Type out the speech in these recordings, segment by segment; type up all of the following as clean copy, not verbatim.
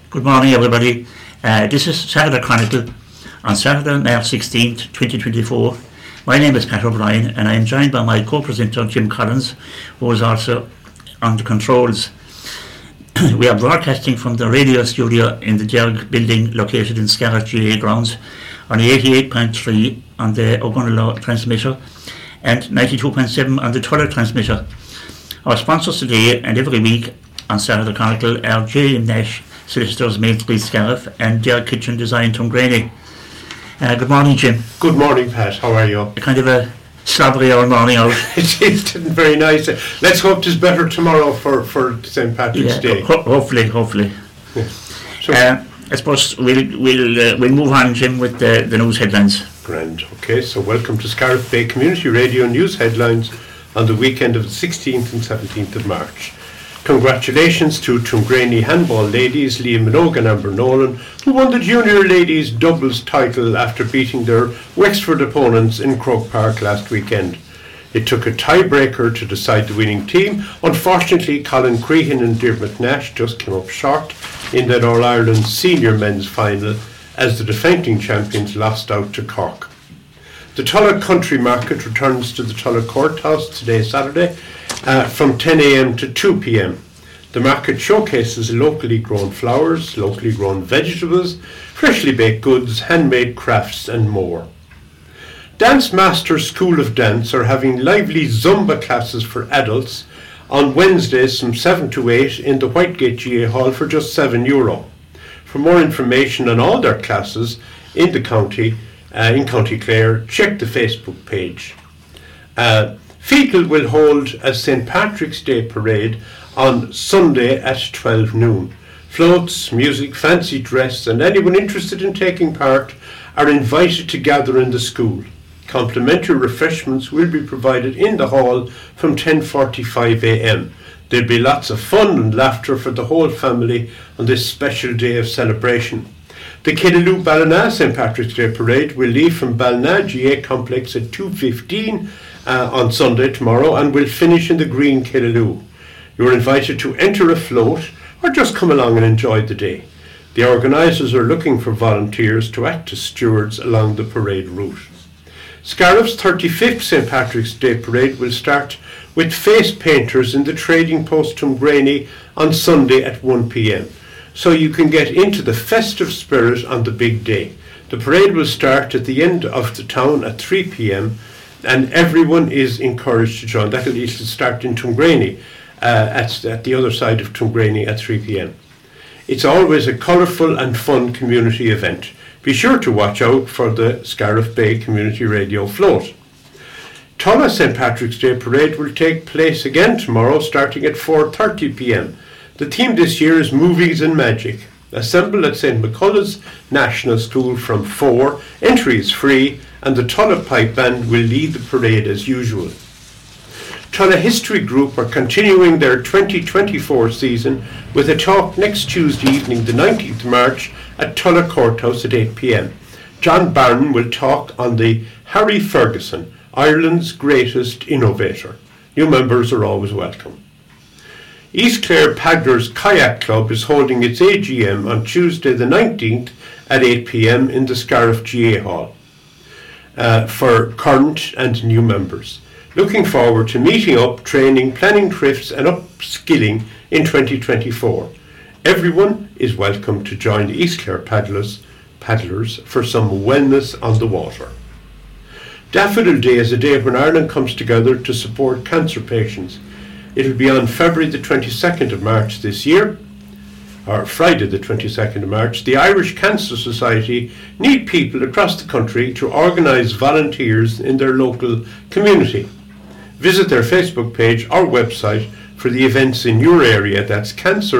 Good morning, everybody. This is Saturday Chronicle on Saturday, March 16th, 2024. My name is Pat O'Brien and I am joined by my co-presenter Jim Collins, who is also on the controls. We are broadcasting from the radio studio in the Derg building located in Scariff GA grounds on the 88.3 on the Ogonnelloe transmitter and 92.7 on the Tulla transmitter. Our sponsors today and every week on Saturday Chronicle are J. Nash Solicitors, Main Street, Scariff, and Derg Kitchen Design, Tuamgraney. Good morning, Jim. Good morning, Pat. How are you? Kind of a slobbery old morning out. It is very nice. Let's hope it's better tomorrow for St. Patrick's Day. Hopefully. Yeah. So, I suppose we'll move on, Jim, with the news headlines. Grand. Okay, so welcome to Scariff Bay Community Radio News Headlines on the weekend of the 16th and 17th of March. Congratulations to Tuamgraney handball ladies Liam Minogue and Amber Nolan, who won the junior ladies doubles title after beating their Wexford opponents in Croke Park last weekend. It took a tiebreaker to decide the winning team. Unfortunately, Colin Crehan and Dermot Nash just came up short in that All-Ireland senior men's final as the defending champions lost out to Cork. The Tulla Country Market returns to the Tulla Courthouse today, Saturday, from 10 a.m. to 2 p.m. The market showcases locally grown flowers, locally grown vegetables, freshly baked goods, handmade crafts and more. Dance Masters School of Dance are having lively Zumba classes for adults on Wednesdays from 7 to 8 in the Whitegate GA Hall for just €7. For more information on all their classes in the county, in County Clare, check the Facebook page. Fecal will hold a St. Patrick's Day parade on Sunday at 12 noon. Floats, music, fancy dress and anyone interested in taking part are invited to gather in the school. Complimentary refreshments will be provided in the hall from 10:45 a.m. There'll be lots of fun and laughter for the whole family on this special day of celebration. The Killaloe Ballina St. Patrick's Day Parade will leave from Ballina GA Complex at 2:15 on Sunday tomorrow and will finish in the Green Killaloe. You're invited to enter a float or just come along and enjoy the day. The organisers are looking for volunteers to act as stewards along the parade route. Scariff's 35th St. Patrick's Day Parade will start with face painters in the Trading Post Tuamgraney on Sunday at 1 p.m. so you can get into the festive spirit on the big day. The parade will start at the end of the town at 3 p.m. and everyone is encouraged to join. That will start in Tuamgraney, at the other side of Tuamgraney at 3 p.m. It's always a colourful and fun community event. Be sure to watch out for the Scariff Bay Community Radio float. Tulla St. Patrick's Day Parade will take place again tomorrow starting at 4:30 p.m. The theme this year is Movies and Magic. Assemble at St. McCullough's National School from 4. Entry is free and the Tulla Pipe Band will lead the parade as usual. Tulla History Group are continuing their 2024 season with a talk next Tuesday evening, the 19th of March, at Tulla Courthouse at 8 p.m. John Barron will talk on the Harry Ferguson, Ireland's greatest innovator. New members are always welcome. East Clare Paddlers Kayak Club is holding its AGM on Tuesday the 19th at 8 p.m. in the Scariff GA Hall for current and new members. Looking forward to meeting up, training, planning trips and upskilling in 2024. Everyone is welcome to join the East Clare Paddlers for some wellness on the water. Daffodil Day is a day when Ireland comes together to support cancer patients. It'll be on February the 22nd of March this year, or Friday the 22nd of March. The Irish Cancer Society need people across the country to organise volunteers in their local community. Visit their Facebook page or website for the events in your area. That's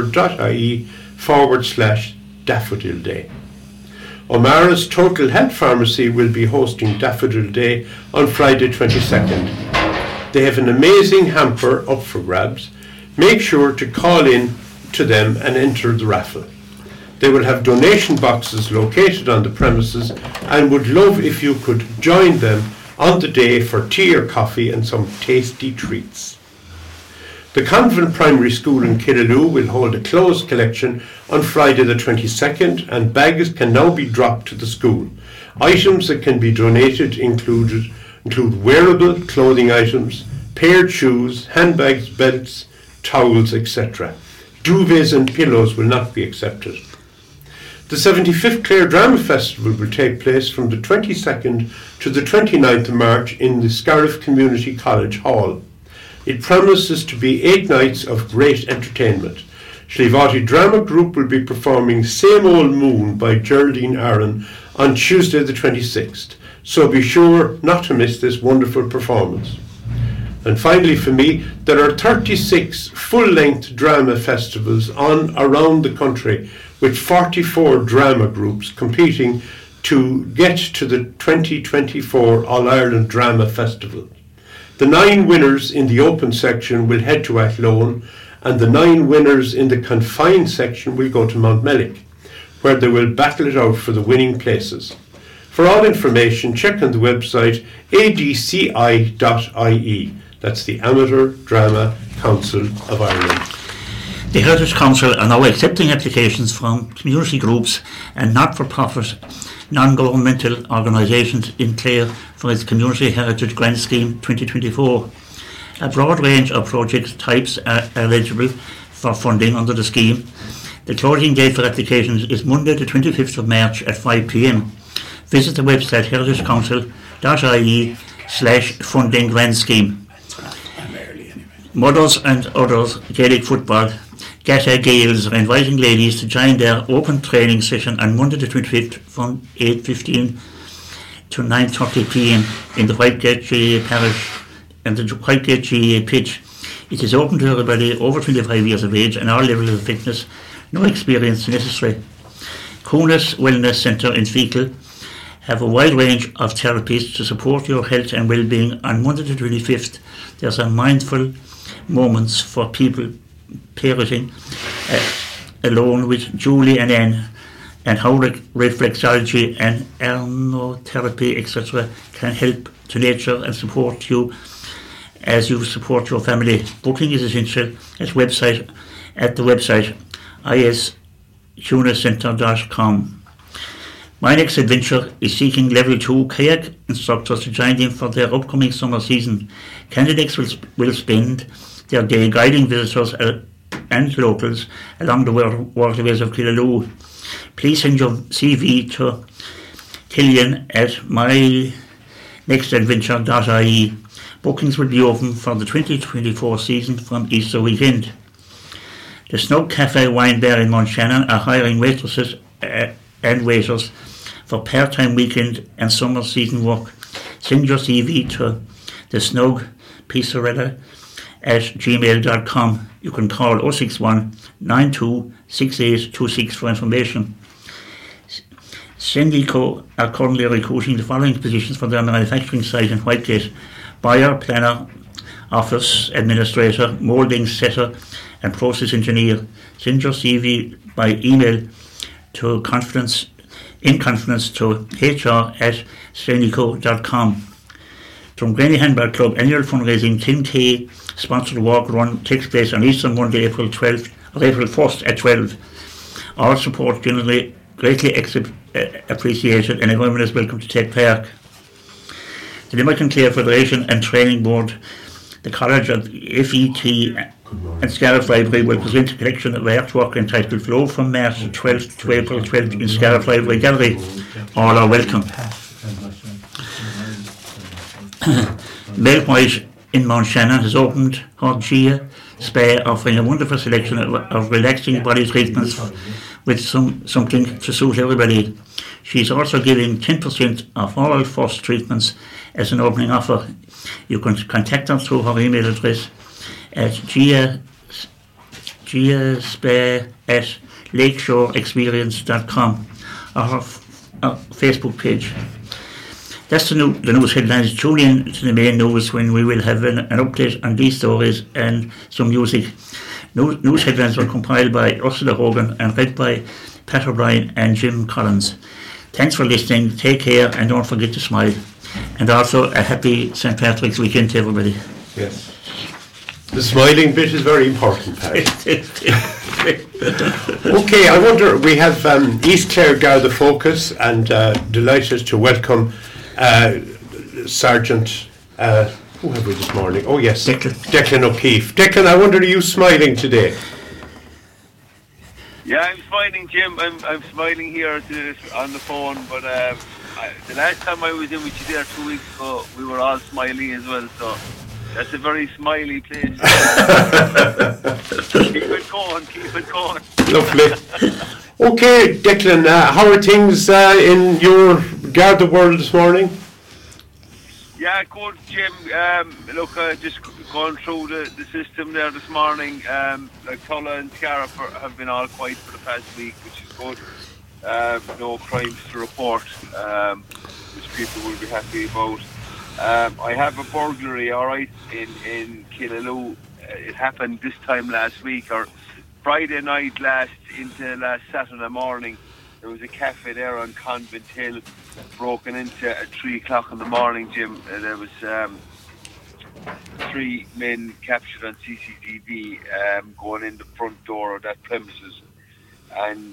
cancer.ie/Daffodil Day. O'Mara's Total Health Pharmacy will be hosting Daffodil Day on Friday 22nd. They have an amazing hamper up for grabs. Make sure to call in to them and enter the raffle. They will have donation boxes located on the premises and would love if you could join them on the day for tea or coffee and some tasty treats. The Convent Primary School in Killaloe will hold a closed collection on Friday the 22nd, and bags can now be dropped to the school. Items that can be donated include wearable clothing items, paired shoes, handbags, belts, towels, etc. Duvets and pillows will not be accepted. The 75th Clare Drama Festival will take place from the 22nd to the 29th of March in the Scariff Community College Hall. It promises to be 8 nights of great entertainment. Shlivati Drama Group will be performing Same Old Moon by Geraldine Aaron on Tuesday the 26th, so be sure not to miss this wonderful performance. And finally for me, there are 36 full-length drama festivals on around the country, with 44 drama groups competing to get to the 2024 All-Ireland Drama Festival. The 9 winners in the open section will head to Athlone, and the 9 winners in the confined section will go to Mountmellick, where they will battle it out for the winning places. For all information, check on the website adci.ie. That's the Amateur Drama Council of Ireland. The Heritage Council are now accepting applications from community groups and not-for-profit non-governmental organisations in Clare for its Community Heritage Grant Scheme 2024. A broad range of project types are eligible for funding under the scheme. The closing date for applications is Monday the 25th of March at 5 p.m. Visit the website heritagecouncil.ie/funding grant scheme. Mothers and Others Gaelic Football Gata Gales are inviting ladies to join their open training session on Monday the 25th from 8:15 to 9:30 p.m. in the Whitegate GAA Parish and the Whitegate GAA pitch. It is open to everybody over 25 years of age and all levels of fitness, no experience necessary. Coolness Wellness Centre in Fecal have a wide range of therapies to support your health and well-being. On Monday the 25th, there's a mindful moments for people parenting alone with Julie and Anne, and how reflexology and aromatherapy, etc., can help to nature and support you as you support your family. Booking is essential at the website istunacenter.com. My next adventure is seeking level 2 kayak instructors to join them for their upcoming summer season. Candidates will spend their day guiding visitors and locals along the waterways of Killaloe. Please send your CV to Killian at mynextadventure.ie. Bookings will be open for the 2024 season from Easter weekend. The Snug Cafe Wine Bar in Mount Shannon are hiring waitresses and waiters for part-time weekend and summer season work. Send your CV to the Snug Pizzarella at gmail.com. You can call 061 92 6826 for information. Sendico are currently recruiting the following positions for their manufacturing site in Whitegate: buyer, planner, office administrator, moulding setter and process engineer. Send your CV by email to confidence to hr@sendico.com. Drumgraney Handball Club annual fundraising 10k sponsored walk run takes place on Easter Monday, April 1st at 12. All support generally greatly appreciated, and everyone is welcome to take part. The Limerick and Clare Federation and Training Board, the College of FET and Scariff Library will present a collection of artwork entitled Flow from March 12th to April 12th in Scariff Library Gallery. All are welcome. Bell White in Mount Shannon has opened her Gia Spa, offering a wonderful selection of relaxing body treatments with something to suit everybody. She's also giving 10% off all first treatments as an opening offer. You can contact her through her email address at giaspa@lakeshoreexperience.com or her Facebook page. That's the news headlines. Tune in to the main news when we will have an update on these stories and some music. News headlines were compiled by Ursula Hogan and read by Pat O'Brien and Jim Collins. Thanks for listening. Take care and don't forget to smile. And also a happy St. Patrick's weekend to everybody. Yes. The smiling bit is very important, Pat. Okay, I wonder, we have East Clare Garda Focus, and delighted to welcome Sergeant, who have we this morning? Oh yes, Declan O'Keefe. Declan, I wonder, are you smiling today? Yeah, I'm smiling, Jim. I'm smiling here on the phone, but the last time I was in with you there 2 weeks ago, we were all smiling as well, so that's a very smiley place. Keep it going. Lovely. Okay, Declan, how are things in your Garda world this morning? Yeah, good, Jim. Look, just going through the system there this morning. Like Tulla and Scariff have been all quiet for the past week, which is good. No crimes to report, which people will be happy about. I have a burglary, all right, in Killaloo. It happened this time last week, or Friday night into last Saturday morning. There was a cafe there on Convent Hill, broken into at 3 o'clock in the morning, Jim. There was 3 men captured on CCTV going in the front door of that premises, and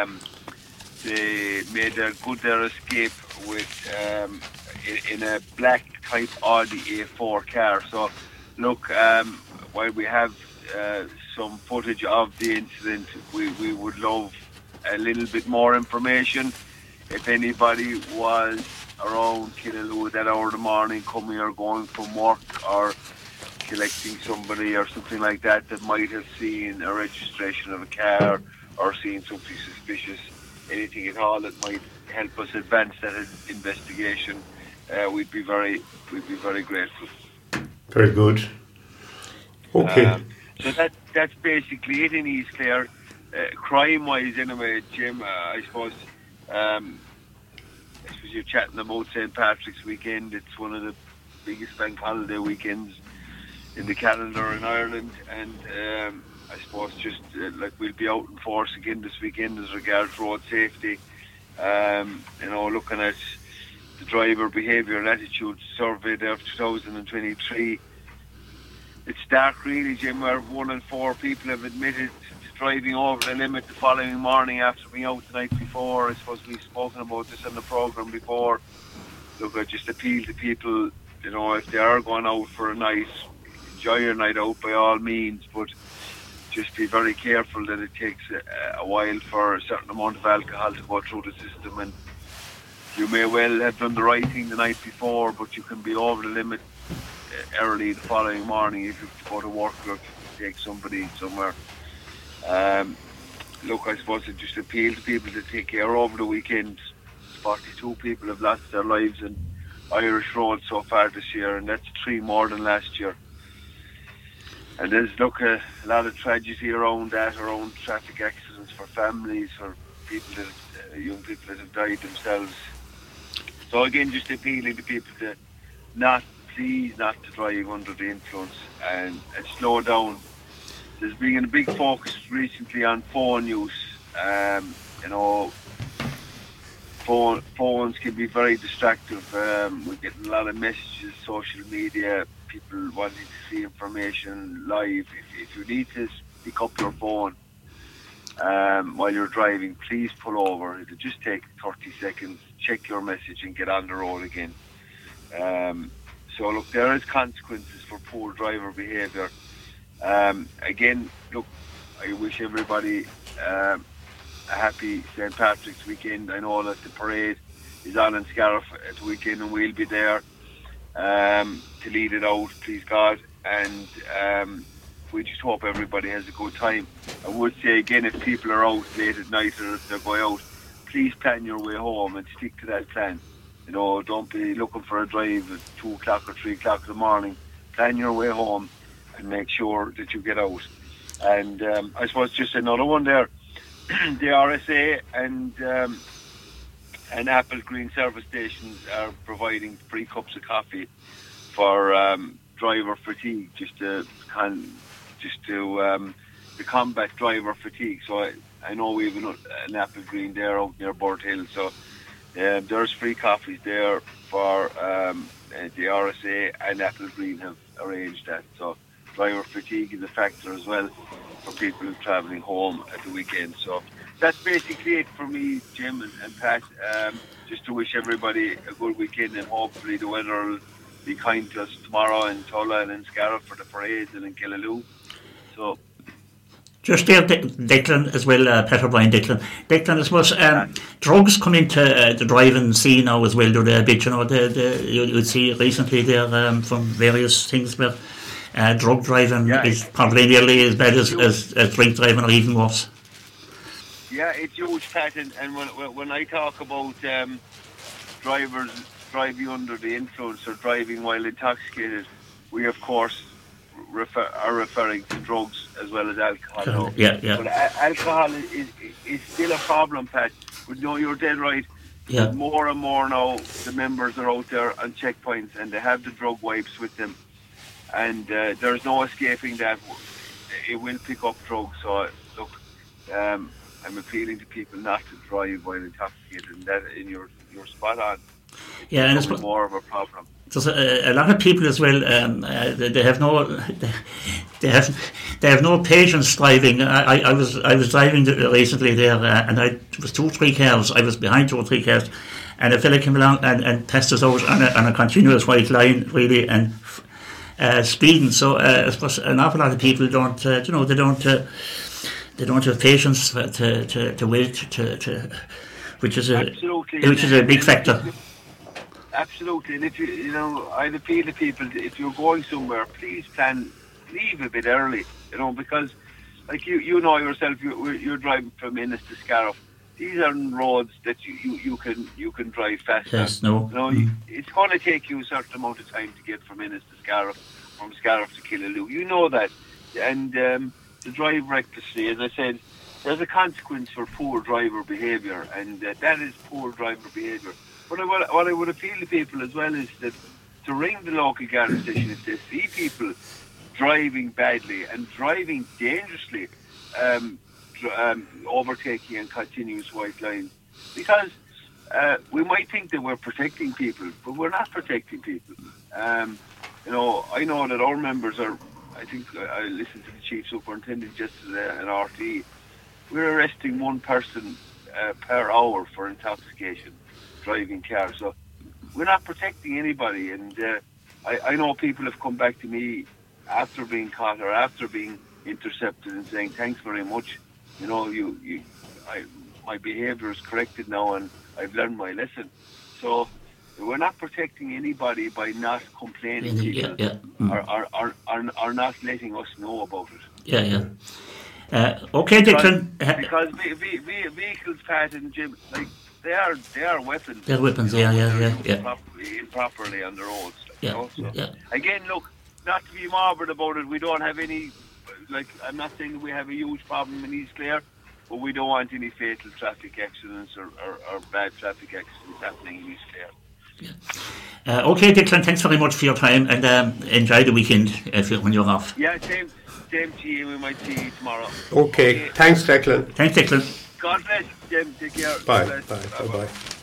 they made a good their escape with in a black type Audi A4 car. So look, while we have some footage of the incident, we would love a little bit more information. If anybody was around Killaloo that hour of the morning, coming or going from work or collecting somebody or something like that, that might have seen a registration of a car or seen something suspicious, anything at all that might help us advance that investigation, we'd be very grateful. Very good. Okay. So that's basically it in East Clare. Crime-wise, anyway, Jim, I suppose you're chatting about St. Patrick's weekend. It's one of the biggest bank holiday weekends in the calendar in Ireland, and I suppose just like we'll be out in force again this weekend as regards road safety. Looking at the driver behaviour and attitude survey there of 2023. It's dark, really, Jim, where 1 in 4 people have admitted to driving over the limit the following morning after being out the night before. I suppose we've spoken about this on the programme before. Look, I just appeal to people, if they are going out for a night, enjoy your night out by all means, but just be very careful that it takes a while for a certain amount of alcohol to go through the system, and you may well have done the right thing the night before, but you can be over the limit early the following morning if you have to go to work or to take somebody somewhere. Look, I suppose I just appeal to people to take care over the weekend. 42 people have lost their lives in Irish roads so far this year, and that's 3 more than last year. And there's a lot of tragedy around that, around traffic accidents for families, for people young people that have died themselves. So again, just appealing to people to please not to drive under the influence and slow down. There's been a big focus recently on phone use. Phones can be very distractive. We're getting a lot of messages, social media, people wanting to see information live. If you need to pick up your phone while you're driving, please pull over. It'll just take 30 seconds, check your message and get on the road again. So look, there is consequences for poor driver behaviour. Again, look, I wish everybody a happy St. Patrick's weekend. I know that the parade is on in Scariff at the weekend, and we'll be there to lead it out, please God. And we just hope everybody has a good time. I would say again, if people are out late at night or if they're going out, please plan your way home and stick to that plan. Don't be looking for a drive at 2 o'clock or 3 o'clock in the morning. Plan your way home and make sure that you get out. And I suppose just another one there, the RSA and Apple Green service stations are providing free cups of coffee for driver fatigue, just to combat driver fatigue. So I know we have an Apple Green there out near Bird Hill, so there's free coffees there for the RSA, and Apple Green have arranged that. So driver fatigue is a factor as well for people travelling home at the weekend. So that's basically it for me, Jim and Pat. Just to wish everybody a good weekend, and hopefully the weather will be kind to us tomorrow in Tulla and in Scariff for the parades and in Killaloo. So. Just there, Declan, as well, Pat O'Brien, Declan. Declan, I suppose drugs come into the driving scene now as well, do they a bit? You know, you'd see recently there from various things where drug driving is probably nearly as bad as drink driving, or even worse. Yeah, it's huge, Pat, and when I talk about drivers driving under the influence or driving while intoxicated, we of course are referring to drugs as well as alcohol. Yeah. But alcohol is still a problem, Pat. But no, you're dead right. Yeah. More and more now, the members are out there on checkpoints and they have the drug wipes with them, and there's no escaping that. It will pick up drugs. So look, I'm appealing to people not to drive while intoxicated, and that you're spot on. Yeah, and it's more of a problem. There's a lot of people as well. They have no patience driving. I was driving recently there, and it was 2 or 3 cars. I was behind 2 or 3 cars, and a fella came along and passed us out on a continuous white line, really, and speeding. So I suppose an awful lot of people don't, they don't have patience to wait which is a big factor. Absolutely, and if I'd appeal to people, if you're going somewhere, please leave a bit early, because like you know yourself, you're driving from Ennis to Scariff. These are roads that you can drive fast. Yes, no. It's going to take you a certain amount of time to get from Ennis to Scariff, from Scariff to Killaloo. You know that, and to drive recklessly, as I said, there's a consequence for poor driver behaviour, and that is poor driver behaviour. But what I would appeal to people as well is that to ring the local Garda station if they see people driving badly and driving dangerously, overtaking and continuous white lines, because we might think that we're protecting people, but we're not protecting people. I know that our members are. I think I listened to the Chief Superintendent yesterday at RTE. We're arresting 1 person per hour for intoxication driving cars. So we're not protecting anybody. And I know people have come back to me after being caught or after being intercepted and saying, thanks very much. My behaviour is corrected now and I've learned my lesson. So we're not protecting anybody by not complaining or not letting us know about it. Okay, Declan. Because vehicles, Pat and Jim, like they are weapons. They're weapons. Improperly on the roads. Again, look, not to be morbid about it, we don't have any. Like, I'm not saying we have a huge problem in East Clare, but we don't want any fatal traffic accidents or bad traffic accidents happening in East Clare. Okay, Declan, thanks very much for your time, and enjoy the weekend when you're off. Yeah, same to you. We might see you tomorrow. Okay. Thanks, Declan. Thanks, Declan. God bless, Jim. Take care. Bye. Bye.